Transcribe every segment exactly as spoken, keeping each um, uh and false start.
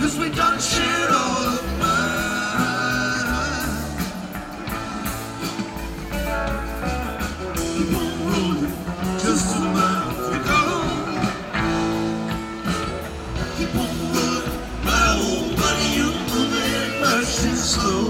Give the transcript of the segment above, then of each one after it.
we done shared all of mine. Keep on rolling, just a mile to go. Keep on rolling, my old buddy, you're moving much too slow.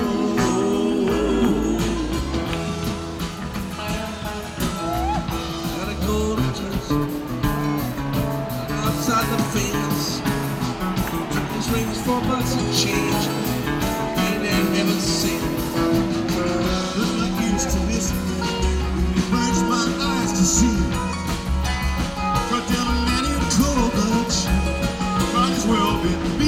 Gotta go to church, outside the fence. Rings for bucks and change. Ain't there ever seen look like used to listen. It burns my eyes to see. Cut down a man in trouble, but might as well be me.